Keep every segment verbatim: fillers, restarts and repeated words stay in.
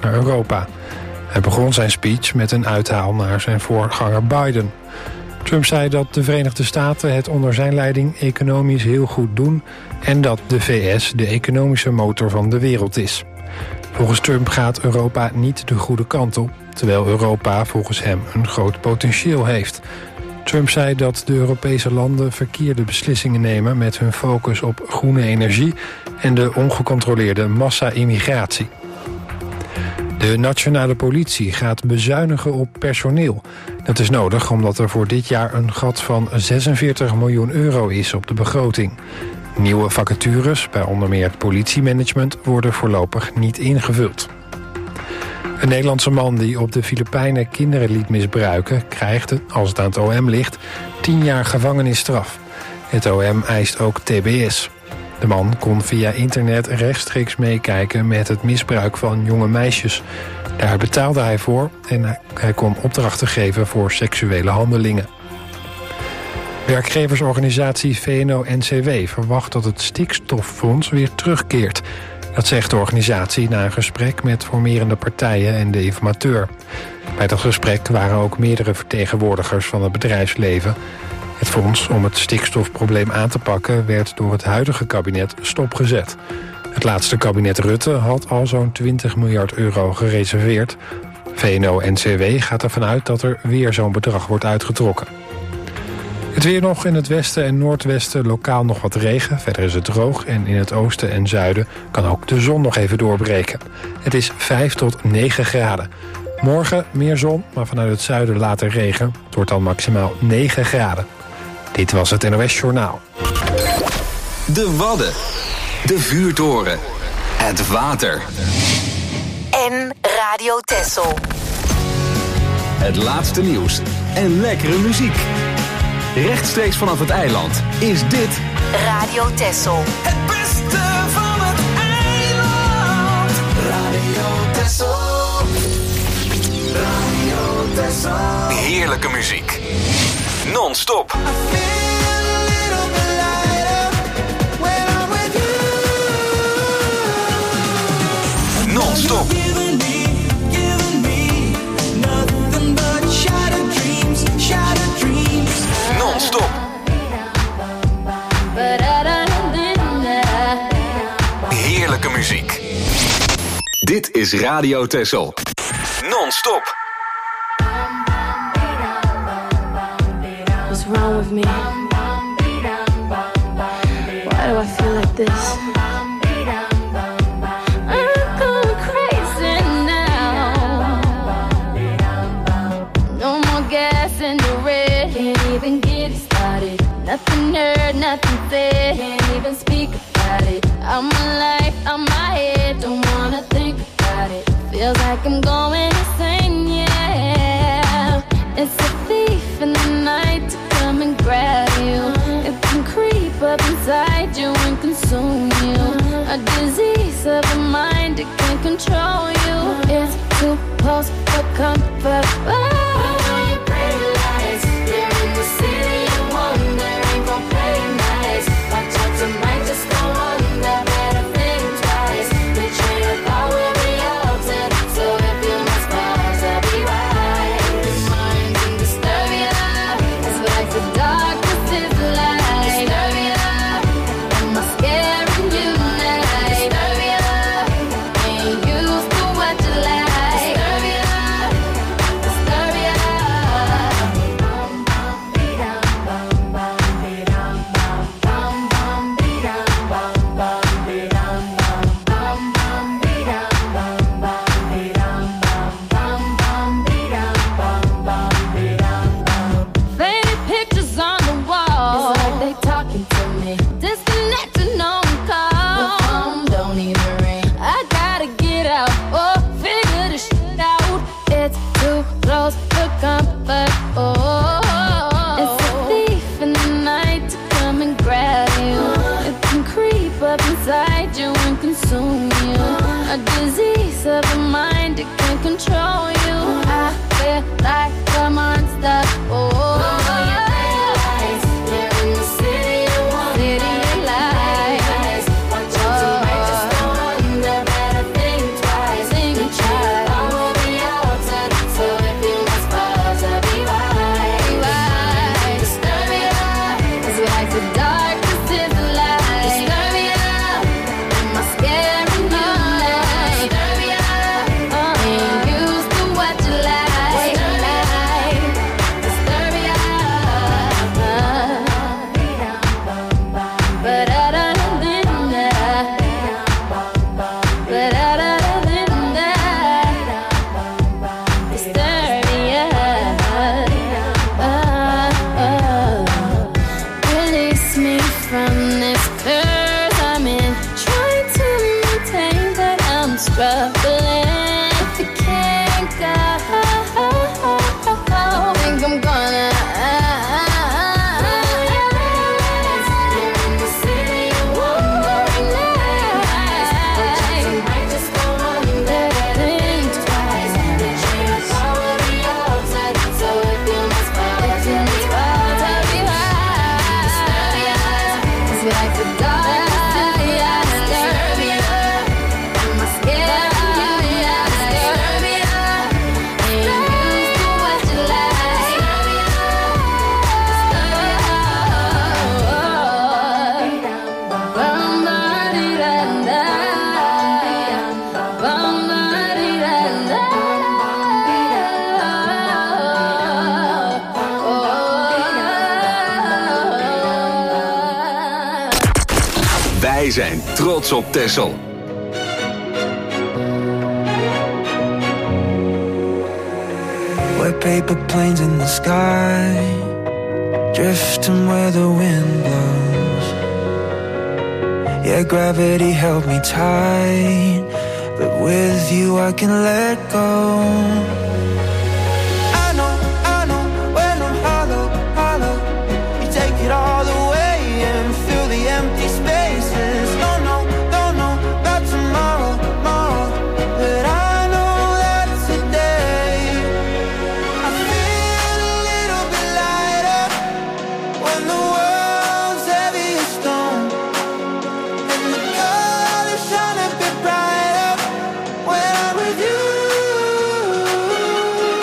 naar Europa. Hij begon zijn speech met een uithaal naar zijn voorganger Biden. Trump zei dat de Verenigde Staten het onder zijn leiding economisch heel goed doen en dat de V S de economische motor van de wereld is. Volgens Trump gaat Europa niet de goede kant op, terwijl Europa volgens hem een groot potentieel heeft. Trump zei dat de Europese landen verkeerde beslissingen nemen met hun focus op groene energie en de ongecontroleerde massa-immigratie. De nationale politie gaat bezuinigen op personeel. Dat is nodig omdat er voor dit jaar een gat van zesenveertig miljoen euro is op de begroting. Nieuwe vacatures, bij onder meer het politiemanagement, worden voorlopig niet ingevuld. Een Nederlandse man die op de Filipijnen kinderen liet misbruiken krijgt, als het aan het O M ligt, tien jaar gevangenisstraf. Het O M eist ook T B S. De man kon via internet rechtstreeks meekijken met het misbruik van jonge meisjes. Daar betaalde hij voor en hij kon opdrachten geven voor seksuele handelingen. Werkgeversorganisatie V N O N C W verwacht dat het stikstoffonds weer terugkeert. Dat zegt de organisatie na een gesprek met formerende partijen en de informateur. Bij dat gesprek waren ook meerdere vertegenwoordigers van het bedrijfsleven. Het fonds om het stikstofprobleem aan te pakken werd door het huidige kabinet stopgezet. Het laatste kabinet Rutte had al zo'n twintig miljard euro gereserveerd. V N O N C W gaat ervan uit dat er weer zo'n bedrag wordt uitgetrokken. Het weer nog in het westen en noordwesten, lokaal nog wat regen. Verder is het droog en in het oosten en zuiden kan ook de zon nog even doorbreken. Het is vijf tot negen graden. Morgen meer zon, maar vanuit het zuiden later regen. Het wordt dan maximaal negen graden. Dit was het N O S Journaal. De Wadden. De vuurtoren. Het water. En Radio Texel. Het laatste nieuws en lekkere muziek. Rechtstreeks vanaf het eiland is dit Radio Texel. Het beste van het eiland. Radio Texel. Radio Texel. heerlijke muziek. Non-stop. Non-stop. Non-stop. Heerlijke muziek. Dit is Radio Texel. Non-stop. What's wrong with me? Why do I feel like this? Nothing heard, nothing said, can't even speak about it. I'm alive, I'm my head, don't wanna think about it. Feels like I'm going insane, yeah. It's a thief in the night to come and grab you. It can creep up inside you and consume you. A disease of the mind, it can control you. It's too close for comfort. Oh. Try Wij zijn trots op Texel. White paper planes in the sky, drifting where the wind blows. Yeah, gravity held me tight, but with you I can let go. I know, I know, when I'm hollow, hollow, you take it all away and fill the empty spaces. Don't know, don't know about tomorrow, tomorrow, but I know that today I feel a little bit lighter when the world's heavy as stone, and the colors shine a bit brighter when I'm with you.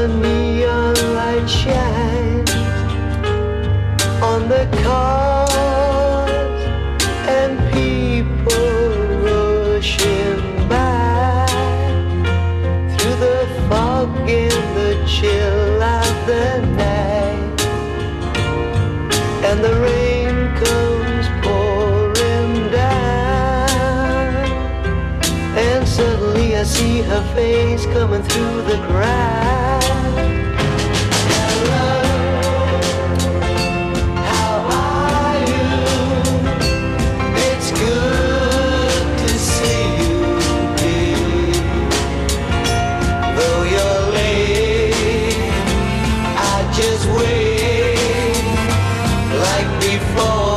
the neon light shines on the cars and people rushing by through the fog and the chill of the night, and the rain comes pouring down, and suddenly I see her face coming through the crowd. Hello, how are you? It's good to see you, dear. Though you're late, I just wait like before.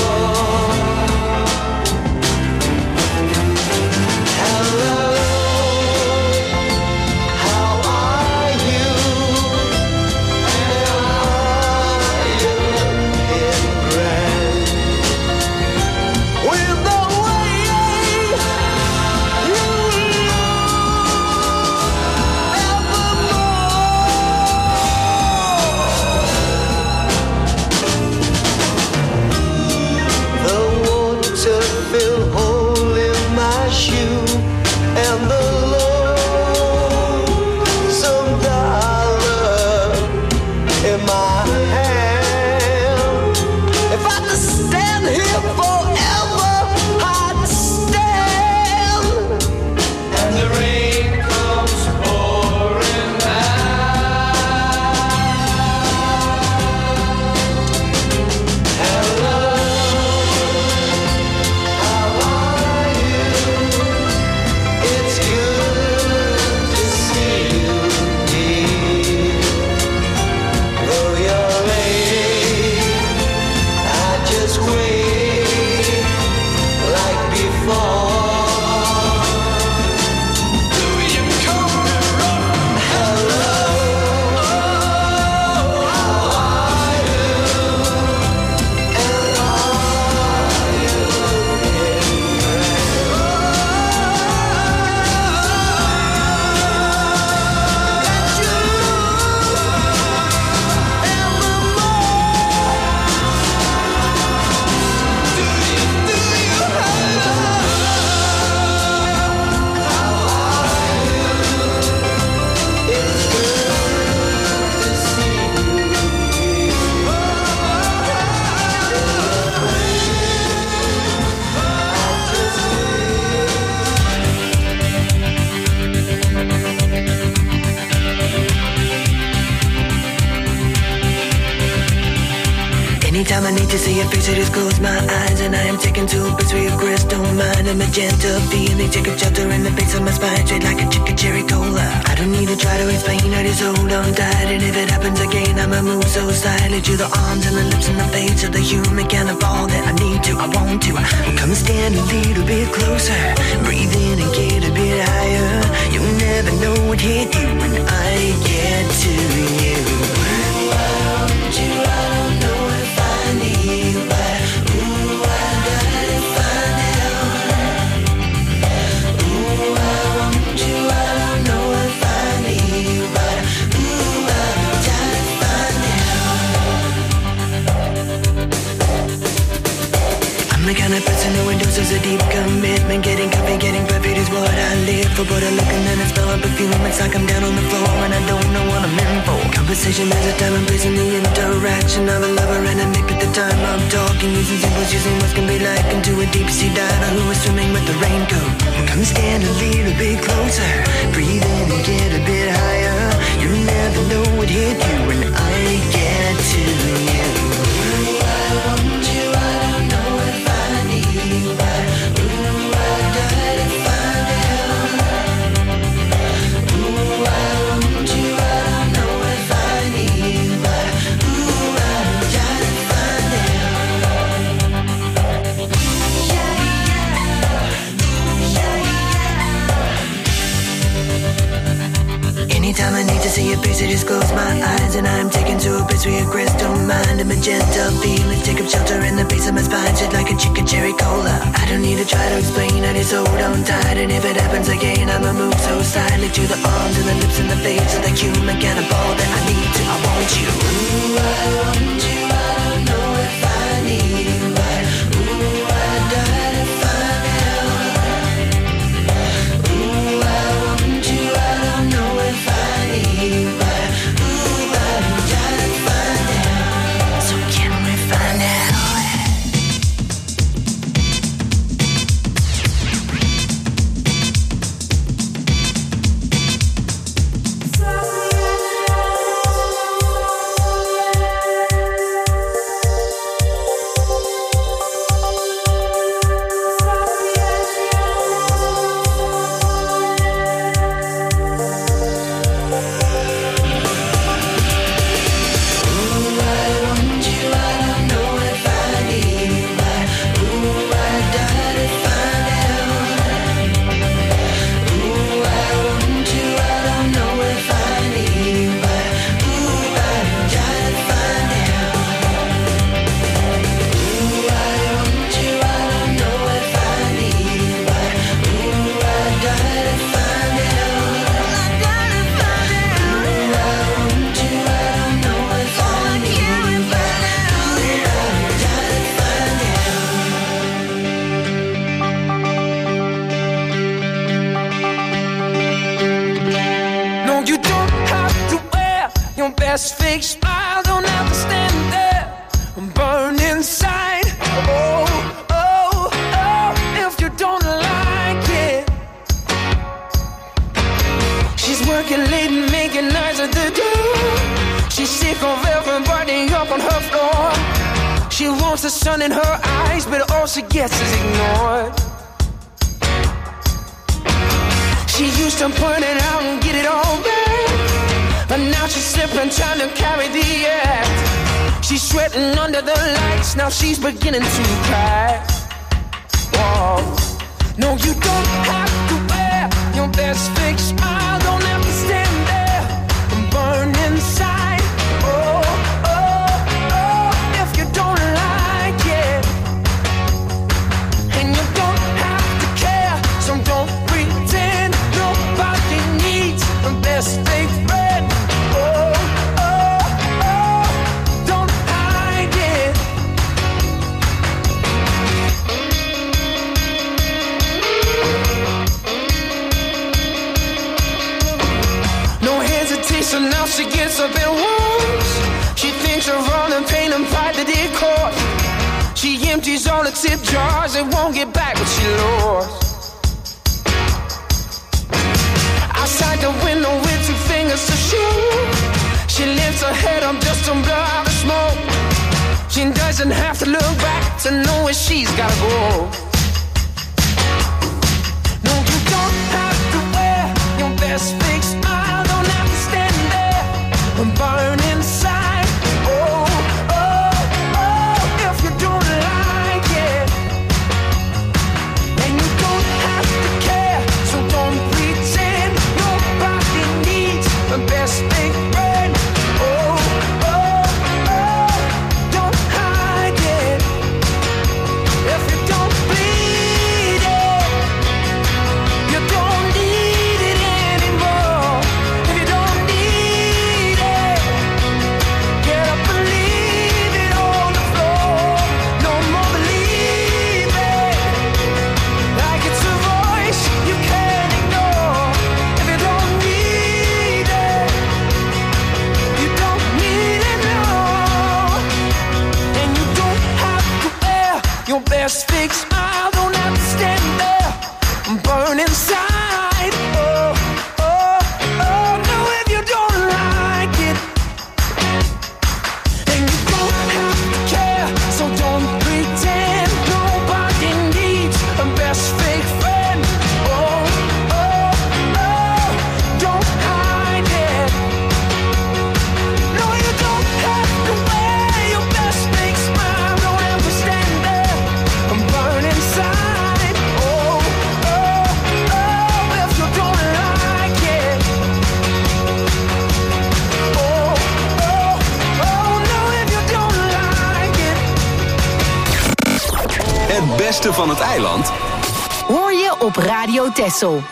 Anytime I need to see your face, I just close my eyes, and I am taken to a place where your crystal mind and magenta feeling take a shelter in the face of my spine, straight like a chicken cherry cola. I don't need to try to explain, I just hold on tight, and if it happens again, I'ma move so silently to the arms and the lips and the face of the human kind of all that I need to, I want to. Come stand a little bit closer, breathe in and get a bit higher. You'll never know what hit you when I get to you. Ooh, I want you, I don't know if I need, but ooh, I gotta find out. Ooh, I want you, I don't know if I need, but ooh, I gotta find out. I'm the kind of person who endorses a deep commitment. Getting coffee, getting perfect is what I live for. But I look and then I smell a perfume. It's like I'm down on the floor and I don't know what I'm in for. Conversation has a time and place in the interaction of a lover and a mate at the time I'm talking. Using symbols, using what can be like into a deep sea diver who is swimming with the raincoat. Come stand a little bit closer, breathe in and get a bit higher. You never know what hit you when I get to you. Ooh, I want you, I don't know if I need, but ooh, I gotta find out. Ooh, I want you, I don't know if I need, but ooh, I gotta find out. Yeah, yeah, yeah, yeah. Anytime I need to see your face, I just close my eyes and I'm taken to a place where your crystal mind and magenta feelings take up shelter in the base of my spine, shit like a chicken cherry cola. I don't need to try to explain, I just hold on tight, and if it happens again, I'ma move so silently to the arms and the lips and the face of the human cannibal that I need to. I want you. Ooh, I want you. I don't know if I need you, but ooh, I die to find out. Ooh, I want you. I don't know if I need you, but ooh, I die to find out. So can we find out? Best fake smile, don't have to stand there and burn inside. Oh, oh, oh, if you don't like it. She's working late and making nights at the door. She's sick of everybody up on her floor. She wants the sun in her eyes, but all she gets is ignored. She used to point it out and get it all back, but now she's slipping, trying to carry the act. She's sweating under the lights, now she's beginning to cry. Whoa. No, you don't have to wear your best fake smile. Don't have to stand there and burn inside. Oh, oh, oh, if you don't like it. And you don't have to care, so don't pretend. Nobody needs a best fake friend. So now she gets a bit worse. She thinks of all the pain and pride that it caused. She empties all the tip jars and won't get back what she lost. Outside the window with two fingers to shoot, she lifts her head up just to blow out the smoke. She doesn't have to look back to know where she's gotta go. No, you don't have to wear your best fake smile. Don't have to stand there and burn inside. Oh, oh, oh, if you don't like it. And you don't have to care, so don't pretend. Nobody needs the best fake friend. Oh, oh, oh, don't hide it. If you don't believe beste van het eiland hoor je op Radio Texel.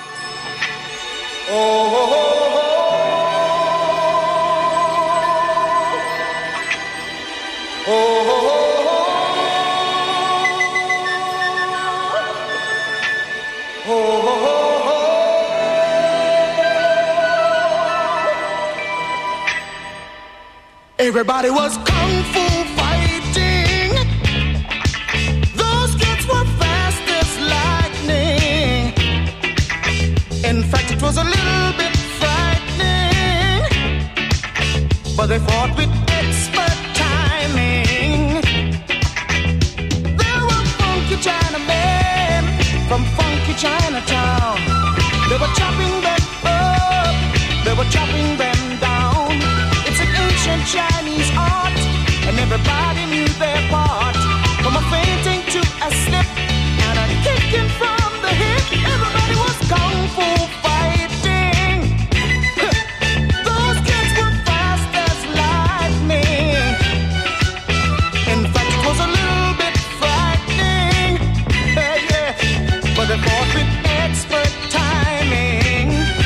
Everybody was kung fu fighting. Those kids were fast as lightning. In fact, it was a little bit frightening, but they fought with expert timing. There were funky Chinamen from funky Chinatown. They were chopping them up, they were chopping them down. It's an ancient Chinese art, and everybody knew their part. From a fainting to a slip, and a kicking from the hip. Everybody was kung fu fighting. Those kids were fast as lightning. In fact, it was a little bit frightening. Yeah, yeah. But they fought with expert timing.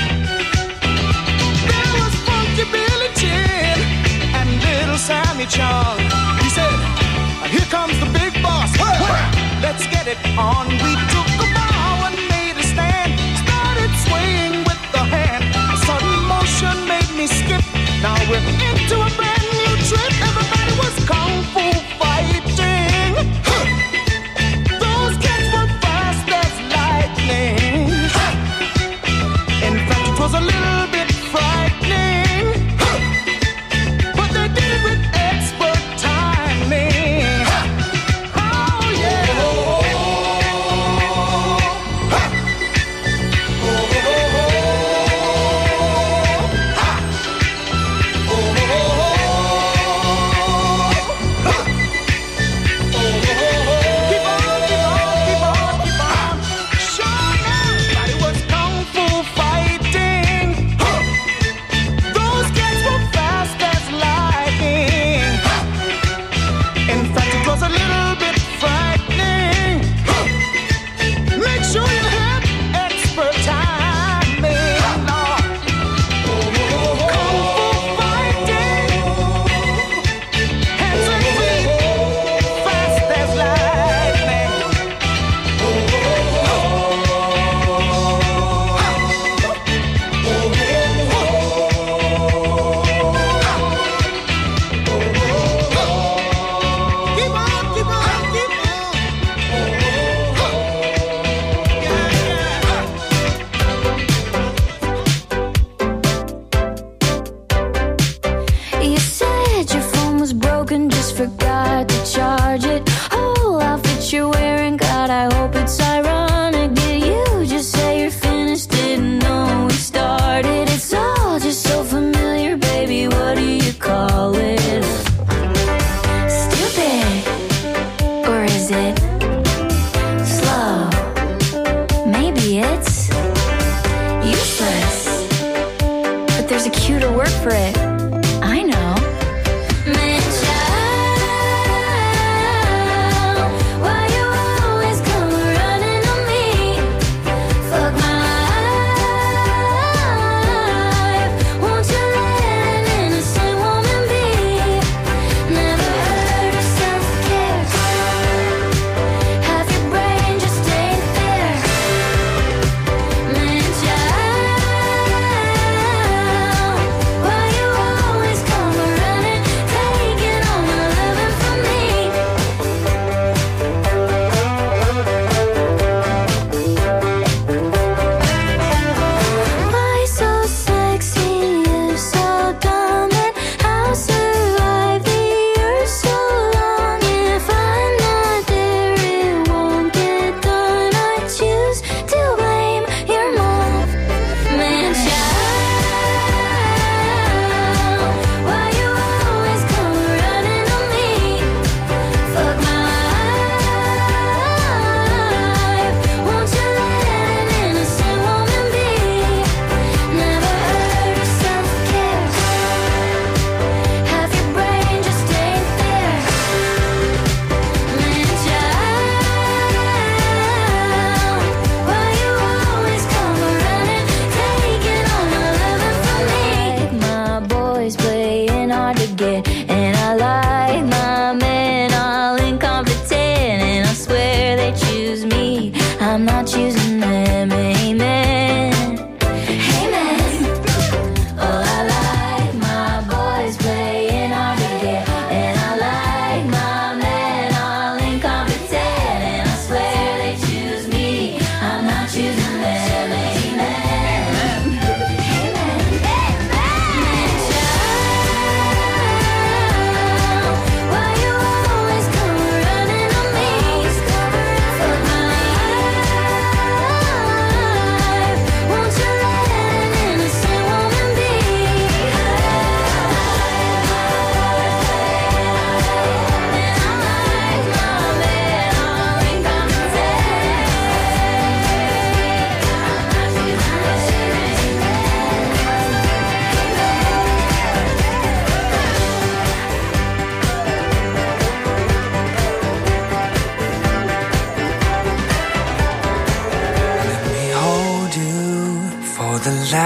There was Funky Billy Chin and Little Sammy Chung. He said, here comes the big boss. Let's get it on. We took a bow and made a stand. Started swaying with the hand. A sudden motion made me skip. Now we're into a brand new trip. Everybody was kung fu fighting. Those kids were fast as lightning. In fact, it was a little bit frightening, but they did it with expert timing. Oh yeah. Keep on, keep on, keep on, keep on. Sure, everybody was kung fu fighting. Those kids were fast as lightning. In fact, it was a little bit frightening. Make sure you have expert timing. Kung fu fighting. Hands and feet, fast as lightning. Keep on, keep on, keep on. Yeah, yeah. You said your phone was broken, just forgot to charge it. Whole outfit you're wearing, God, I hope it's ironic. Did you just say you're finished? Didn't know we started. It's all just so familiar, baby. What do you call it? Stupid, or is it slow? Maybe it's useless, but there's a cuter word for it. I know. Man, child, why you always come running on me? Fuck my life. Won't you let an innocent woman be? Never heard of self-care. Half your brain just ain't there. Man, child, why you always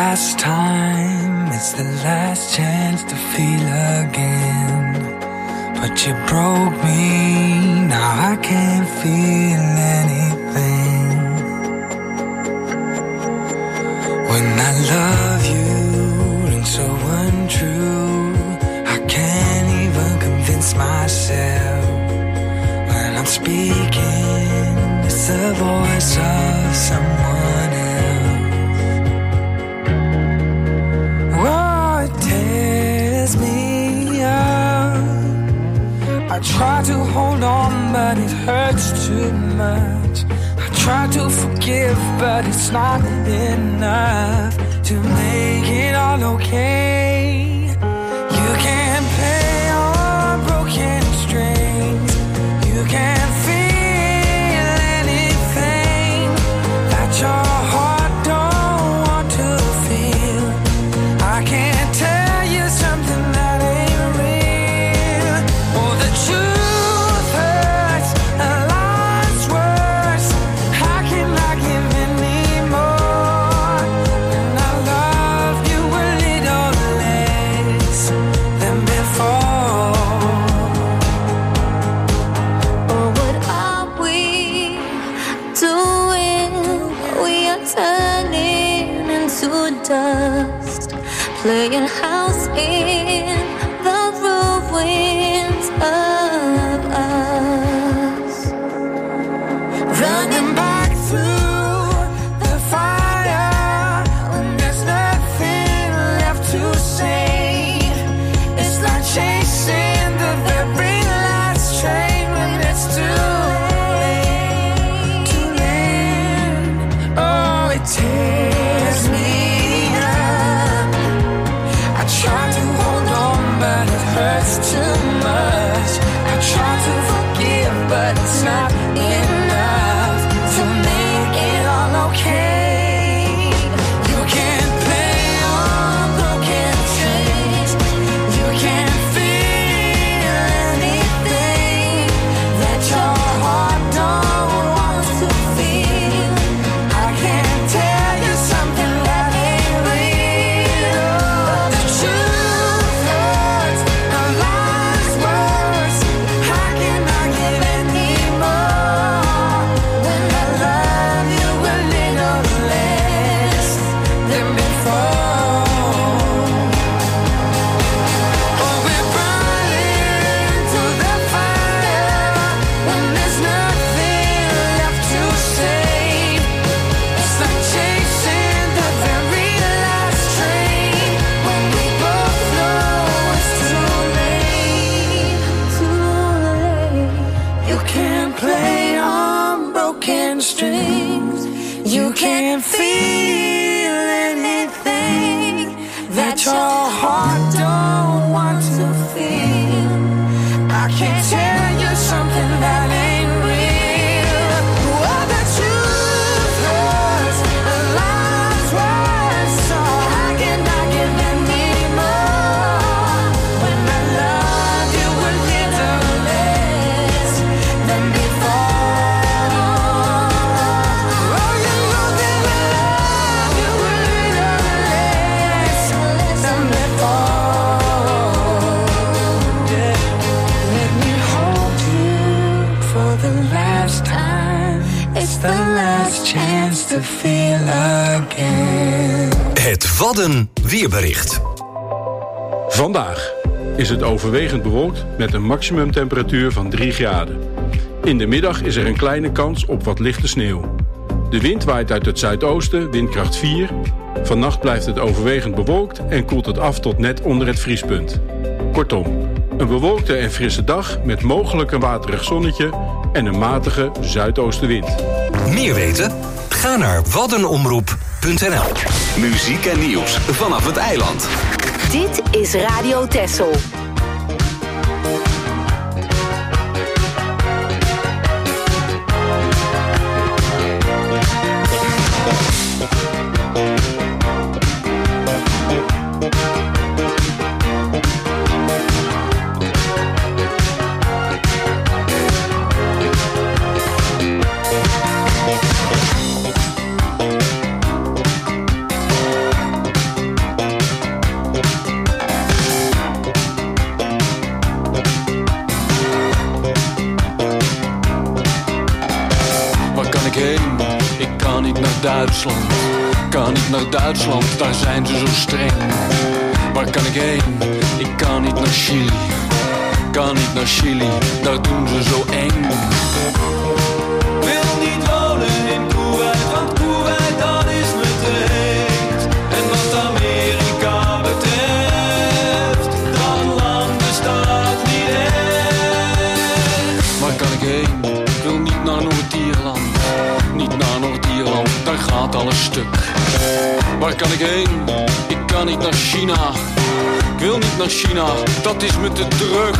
last time, it's the last chance to feel again. But you broke me, now I can't feel anything. When I love you, and so untrue, I can't even convince myself. When I'm speaking, it's the voice of someone else. Oh, it tears me up. I try to hold on, but it hurts too much. I try to forgive, but it's not enough to make it all okay. You can't play on broken strings. You can't feel anything that your heart don't want to feel. I can't tell you something that ain't real. Oh, the truth hurts, and life's worse. How can I give anymore when I love you a little less than before? Oh, what are we doing? We are turning into dust, playing house in the ruins of us. Running back through the fire when there's nothing left to say. It's like chasing the very last train when it's too late. Too late. Oh, it tears me up. I try to hold on, but it hurts too much. I try to forgive, but it's not enough to make it all okay. You can't play on broken strings. You can't feel anything that your heart don't want to feel. I can't tell you something that ain't real. But the truth hurts, and life's worse. How can I give anymore when I love you a little less than before? Oh, we're burning to the fire when there's nothing left to save. It's like chasing the very last train when we both know it's too late. Too late. You can't play on broken strings. You can't feel anything that your heart don't want to feel. I can't tell you something that ain't real. Oh, the truth hurts, and life's worse. So how can I give anymore when I love you a little less than before? Oh, you know that I love you a little less than before. Yeah. Let me hold you for the last time. It's the last chance to feel again. Het Wadden weerbericht. Vandaag is het overwegend bewolkt met een maximumtemperatuur van drie graden. In de middag is er een kleine kans op wat lichte sneeuw. De wind waait uit het zuidoosten, windkracht vier. Vannacht blijft het overwegend bewolkt en koelt het af tot net onder het vriespunt. Kortom, een bewolkte en frisse dag met mogelijk een waterig zonnetje en een matige zuidoostenwind. Meer weten? Ga naar waddenomroep punt n l. Muziek en nieuws vanaf het eiland. Dit is Radio Texel. Duitsland. Kan niet naar Duitsland, daar zijn ze zo streng. Waar kan ik heen? Ik kan niet naar Chili. Kan niet naar Chili, daar doen ze zo eng. Wil niet wonen in Kuwait, want Kuwait dat is me te heet. En wat Amerika betreft, dat land bestaat niet echt. Waar kan ik heen? Ik wil niet naar Noord-Ierland. Niet naar Noord-Ierland, daar gaat alles stuk. Waar kan ik heen? Ik kan niet naar China. Ik wil niet naar China, dat is me te druk.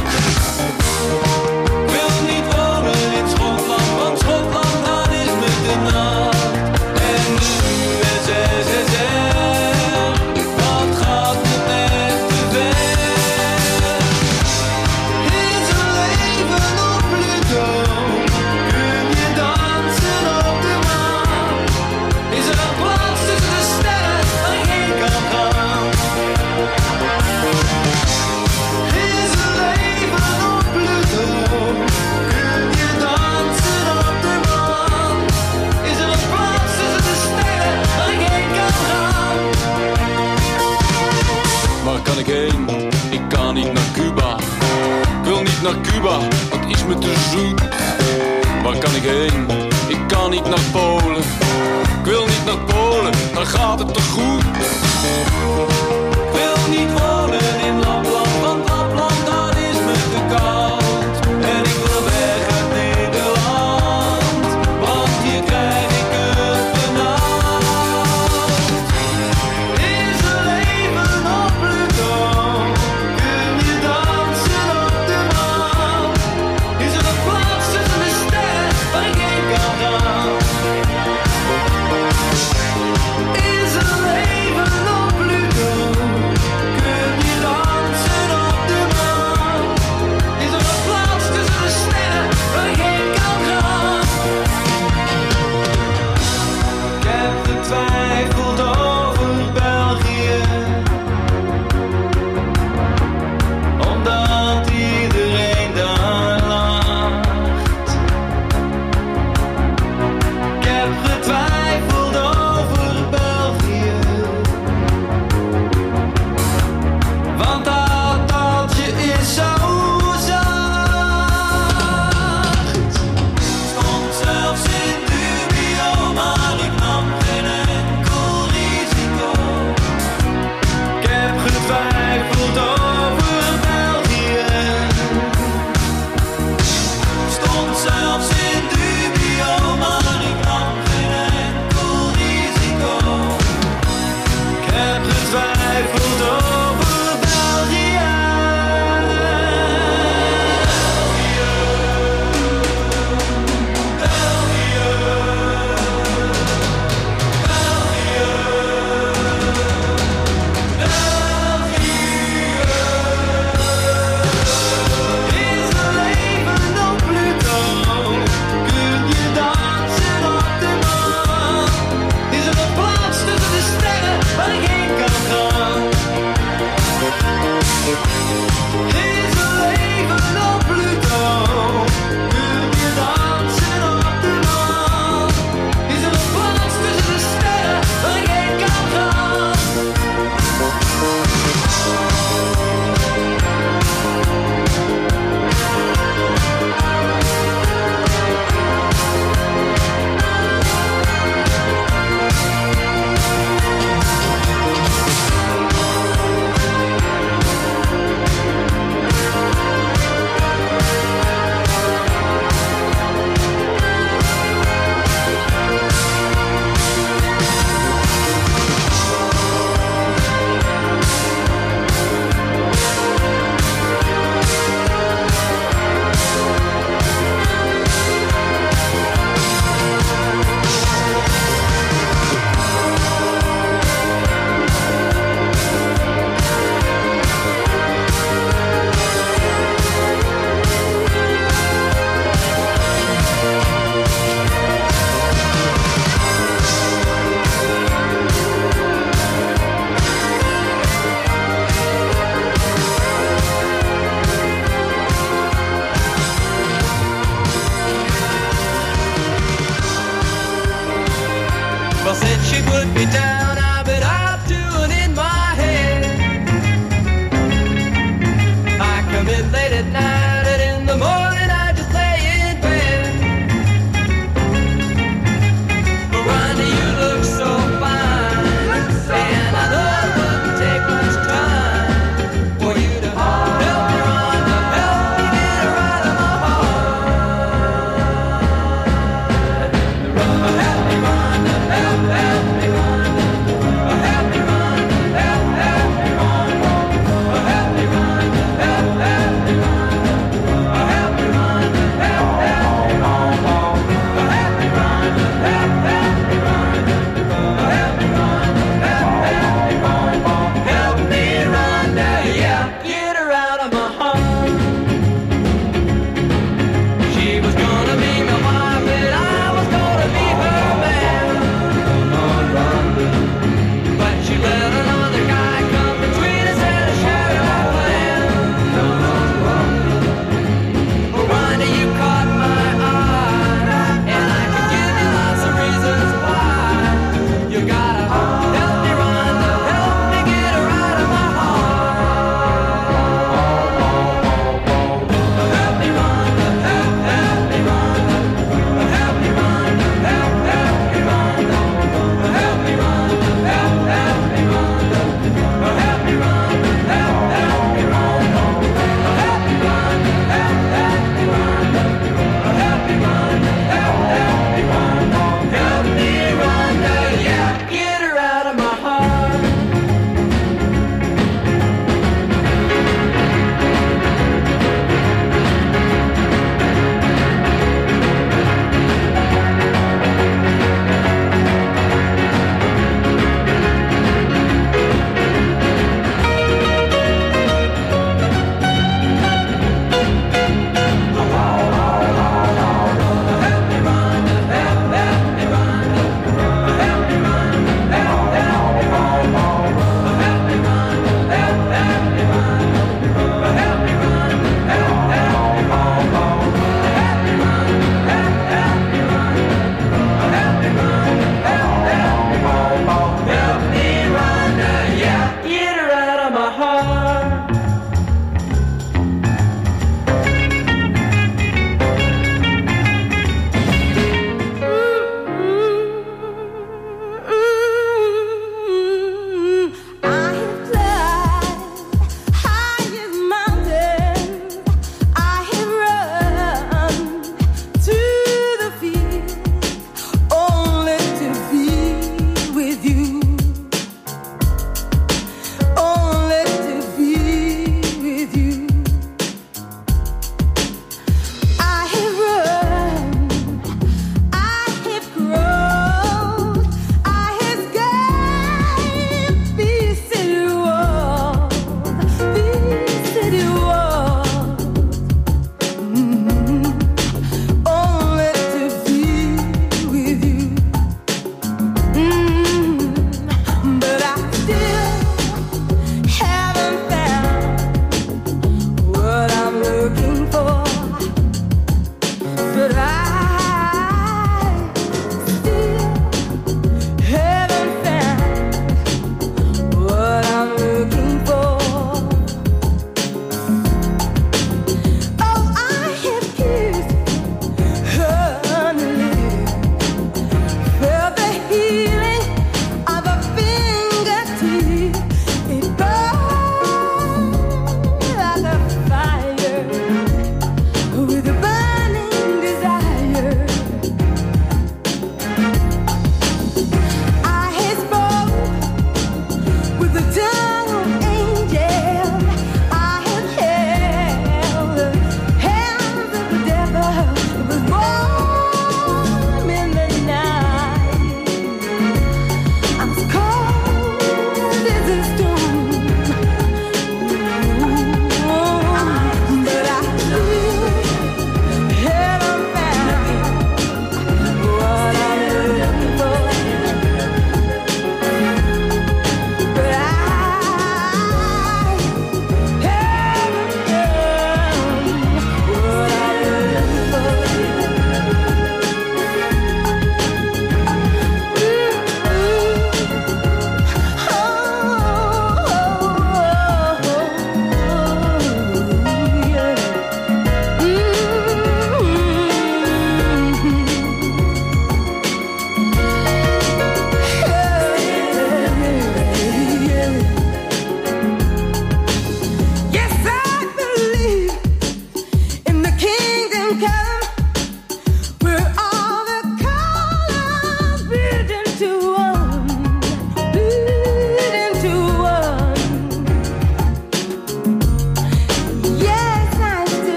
Ik wil niet wonen in Schotland, want Schotland dat is me te nat. En de U S S R, dat gaat me echt te ver. Is er leven op Pluto? Kun je dansen op de maan? Is er een plaats tussen de sterren waar ik heen kan gaan? Is er leven op Pluto? Kun je dansen op de maan? Is er een plaats tussen de sterren waar ik heen kan gaan? Waar kan ik heen? Ik kan niet naar Cuba. Ik wil niet naar Cuba, dat is me te zoet. Waar kan ik heen? Ik kan niet naar Polen. Ik wil niet naar Polen, daar gaat het te goed. Ik wil niet wonen in Lapland, want Lapland dat is me te koud. En ik wil weg uit Nederland, want hier krijg ik het benauwd. Is er leven op Pluto? Kun je dansen op de maan? Is er een plaats tussen de sterren waar ik heen kan gaan? Is er leven op Pluto?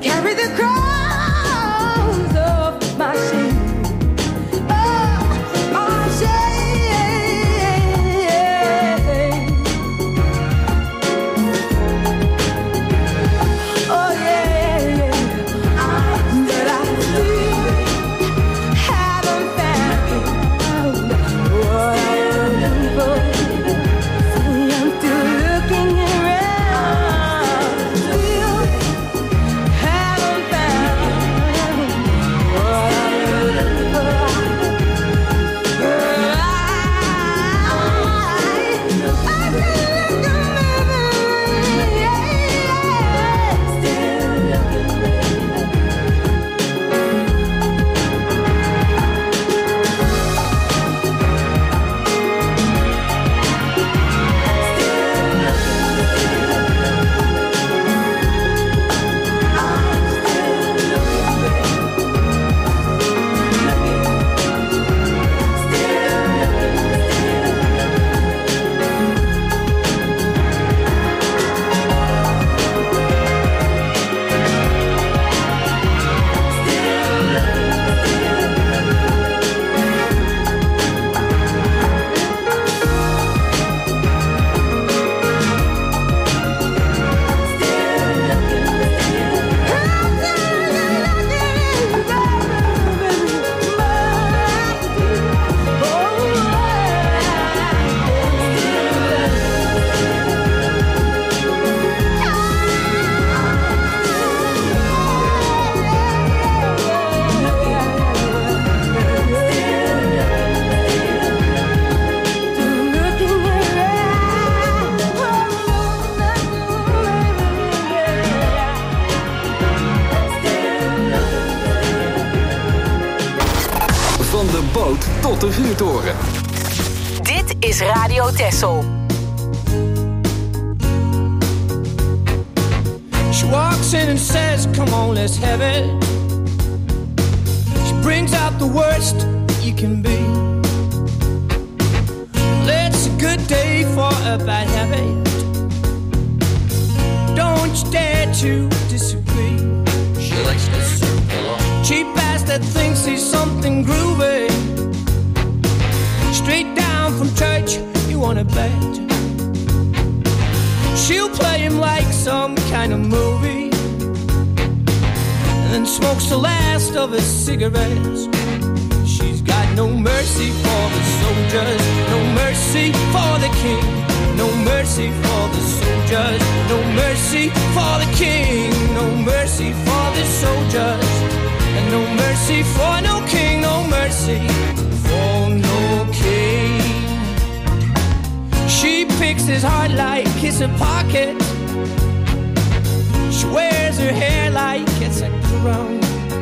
carry the cross of my shame. Oh, my shame. Oh, yeah, yeah. But I still haven't found what I'm looking for. See, I'm still looking around. Still haven't found what I'm looking for. But I, I can look around. Yeah, still looking Van de boot tot de vuurtoren. Dit is Radio Texel. She walks in and says, come on, let's have it. She brings out the worst that you can be. Well, it's a good day for a bad habit. Don't you dare to disagree. She likes to circle on. Cheap ass that thinks he's something groovy. Straight down from church, you wanna bet. She'll play him like some kind of movie, and then smokes the last of his cigarettes. She's got no mercy for the soldiers, no mercy for the king, no mercy for the soldiers, no mercy for the king, no mercy for the soldiers, and no mercy for no king, no mercy for no king. She picks his heart like it's a pocket. She wears her hair like it's a crown.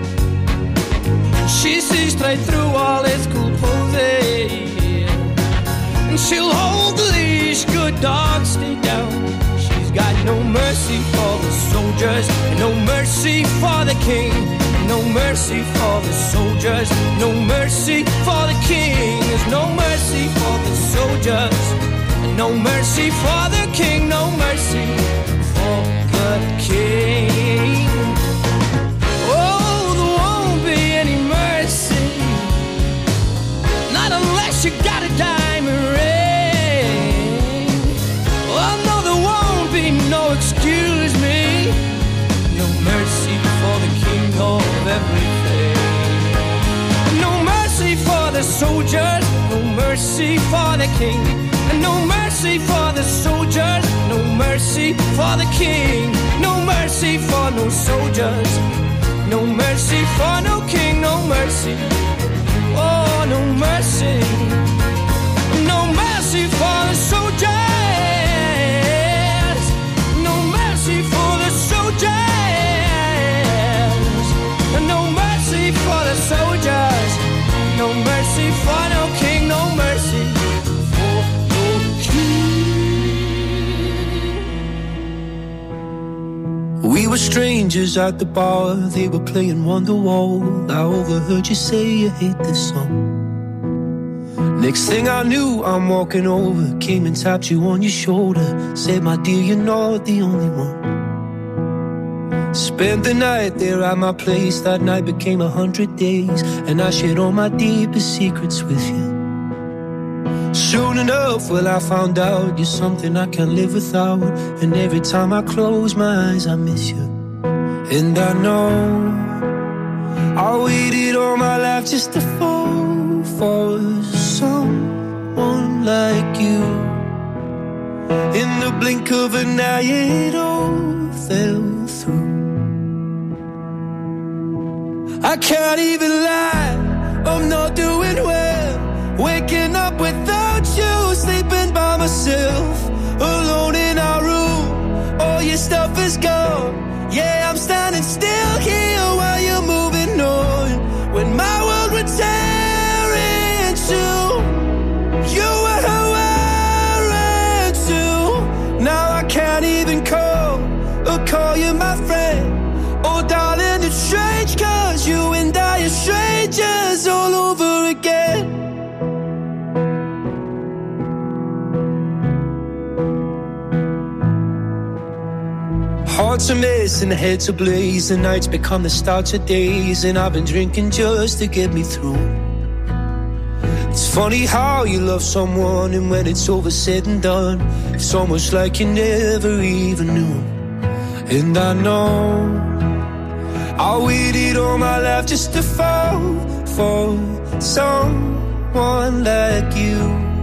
She sees straight through all his cool poses, and she'll hold the leash, good dog, stay down. She's got no mercy for the soldiers, and no mercy for the king, and no mercy for the soldiers, no mercy for the king. There's no mercy for the soldiers, and no mercy for the king, no mercy for the king. Oh, there won't be any mercy, not unless you got a diamond ring. Oh no, there won't be no excuse me, no mercy for the king of everything. No mercy for the soldiers, no mercy for the king, and no mercy for the soldiers, no mercy for the king, no mercy for no soldiers, no mercy for no king, no mercy, oh no mercy, no mercy for the soldiers, no mercy for the soldiers, no mercy for the soldiers, no mercy for no king, no mercy. We were strangers at the bar, they were playing Wonderwall. I overheard you say you hate this song. Next thing I knew, I'm walking over, came and tapped you on your shoulder, said, my dear, you're not the only one. Spent the night there at my place. That night became a hundred days, and I shared all my deepest secrets with you. Soon enough, well, I found out you're something I can't live without. And every time I close my eyes, I miss you. And I know I waited all my life just to fall for someone like you. In the blink of an eye, it all fell through. I can't even lie, I'm not doing well. Waking up without you, sleeping by myself, alone in our room. All your stuff is gone. Yeah, I'm standing still here while you're moving on. When my world would tear into, you were wearing too. Now I can't even call or call you my friend. Oh darling, it's strange, cause you and I are strangers all over again. Hearts are mess and heads ablaze. The nights become the start of days, and I've been drinking just to get me through. It's funny how you love someone, and when it's over said and done, it's almost like you never even knew. And I know I waited all my life just to fall for someone like you.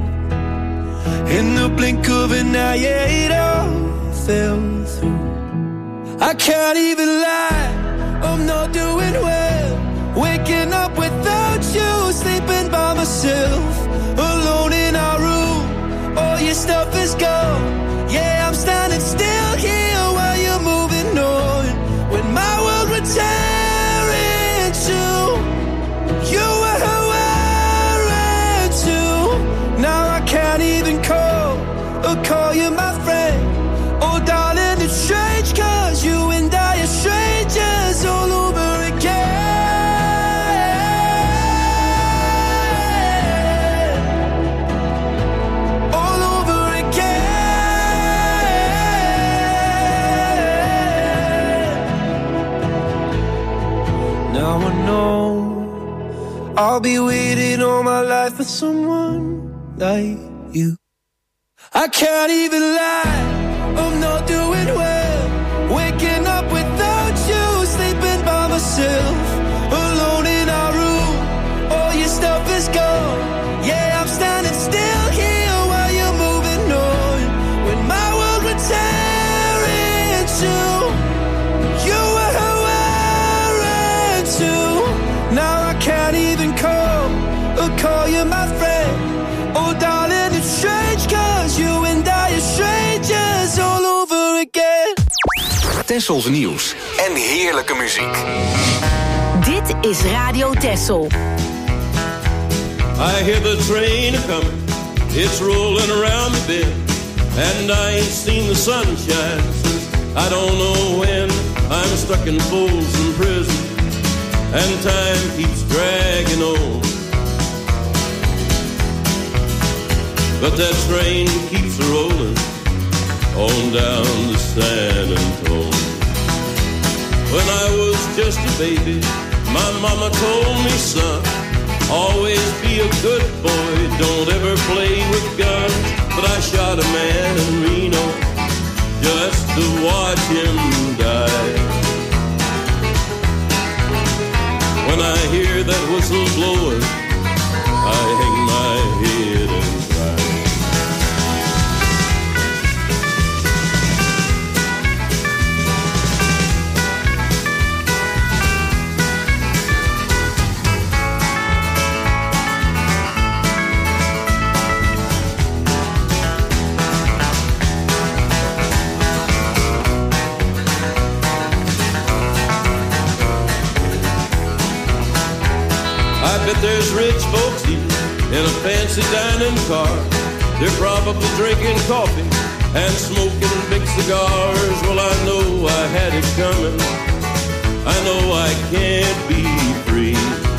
In the blink of an eye, yeah, it all fell through. I can't even lie, I'm not doing well. Waking up without you, sleeping by myself, alone in our room. All your stuff is gone. Yeah, I'm standing still here while you're moving on. When my world would tear into, you were wearing too. Now I can't even call or call you my friend. Oh darling, it's strange, cause you and I are strangers all over again. All over again. Now I know I'll be waiting all my life for someone like you. I can't even lie, I'm not doing well. Waking up without you, sleeping by myself, alone in our room. All your stuff is gone. Yeah, I'm standing still here while you're moving on. When my world would tear into, you were wearing too. Now I can't even call or call you my friend. Oh darling, it's strange, cause you and I are strangers all over again. Tessels nieuws en heerlijke muziek. Dit is Radio Tessel. I hear the train a-comin', it's rolling around the bend, and I ain't seen the sunshine since I don't know when. I'm stuck in Folsom Prison, and time keeps dragging on. But that train keeps rolling on down to San Antonio. When I was just a baby, my mama told me, son, always be a good boy, don't ever play with guns. But I shot a man in Reno just to watch him die. When I hear that whistle blowing, I hang my head and cry. I bet there's rich folks here in a fancy dining car. They're probably drinking coffee and smoking big cigars. Well, I know I had it coming. I know I can't be free.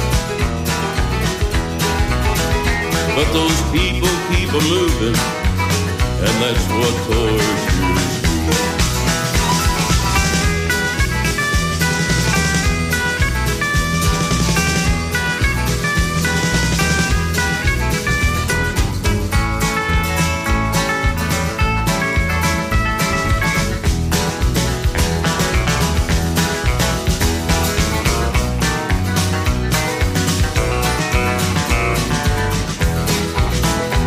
But those people keep a moving, and that's what tortures me.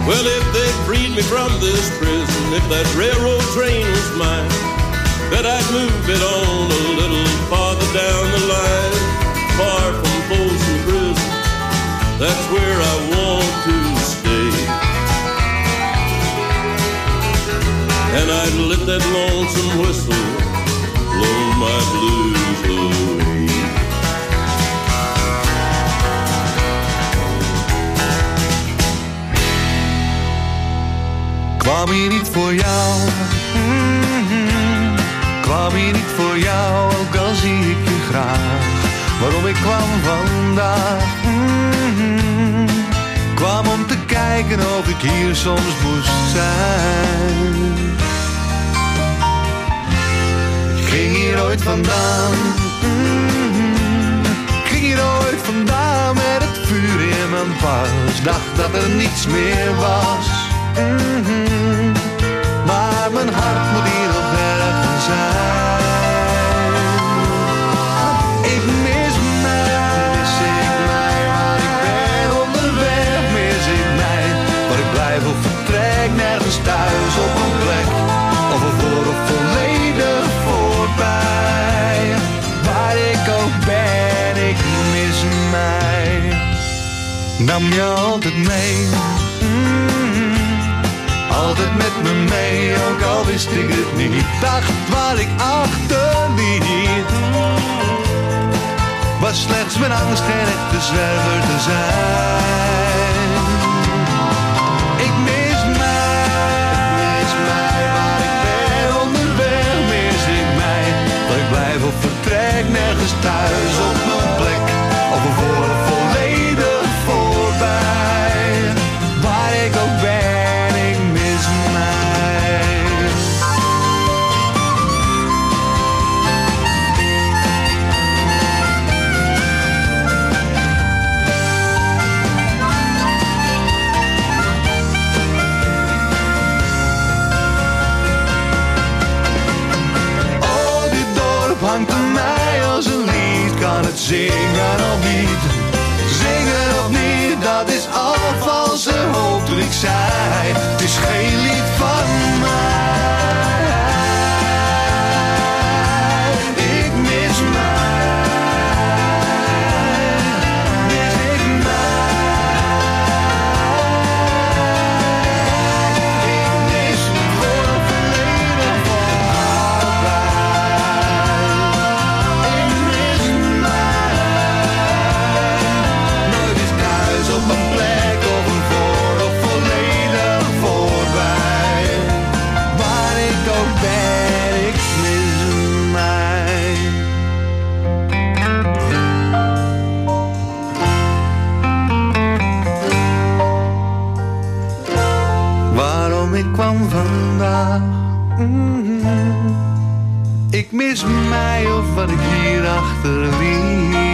Well, if they freed me from this prison, if that railroad train was mine, bet I'd move it on a little farther down the line, far from Folsom Prison. That's where I want to stay. And I'd let that lonesome whistle blow my blues away. Kwam hier niet voor jou, mm-hmm. Kwam hier niet voor jou, ook al zie ik je graag. Waarom ik kwam vandaag, mm-hmm. Kwam om te kijken of ik hier soms moest zijn. Ik ging hier ooit vandaan, mm-hmm. Ik ging hier ooit vandaan met het vuur in mijn pas. Dacht dat er niets meer was, mm-hmm. Maar mijn hart moet hier nog ergens zijn. Ik mis mij, mis ik mij, waar ik ben onderweg, mis ik mij. Waar ik blijf of vertrek, nergens thuis op een plek. Of ervoor of volledig voorbij. Waar ik ook ben, ik mis mij. Nam je altijd mee, altijd met me mee, ook al wist ik het niet. Dacht waar ik achterliet was slechts mijn angst geen echte zwerver te zijn. Ik mis mij, mis mij, waar ik ben onderweg, mis ik mij. Dat ik blijf of vertrek, nergens thuis op mijn plek. Of ervoor of volledig voorbij. Waar ik ook ben. Hangt aan mij als een lied, kan het zingen of niet. Zingen of niet, dat is al valse hoop toen ik zei. Het is geen lied van mij. Ik mis mij. Mis ik mij. Ik mis voor verleden van op een plek of een voor of volledig voorbij. Waar ik ook ben, ik mis mij. Waarom ik kwam vandaag, mm-hmm. Ik mis mij of wat ik hier achterliet.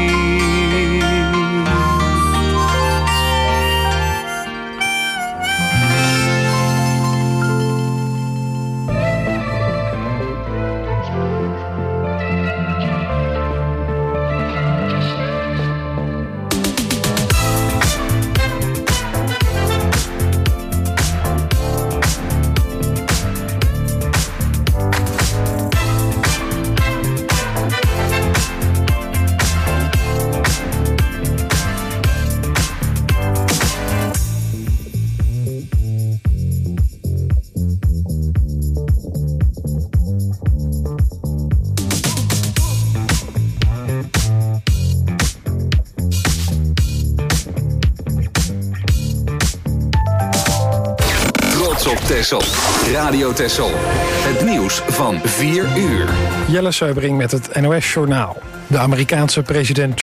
Texel. Radio Texel. Het nieuws van vier uur. Jelle Seubering met het N O S-journaal. De Amerikaanse president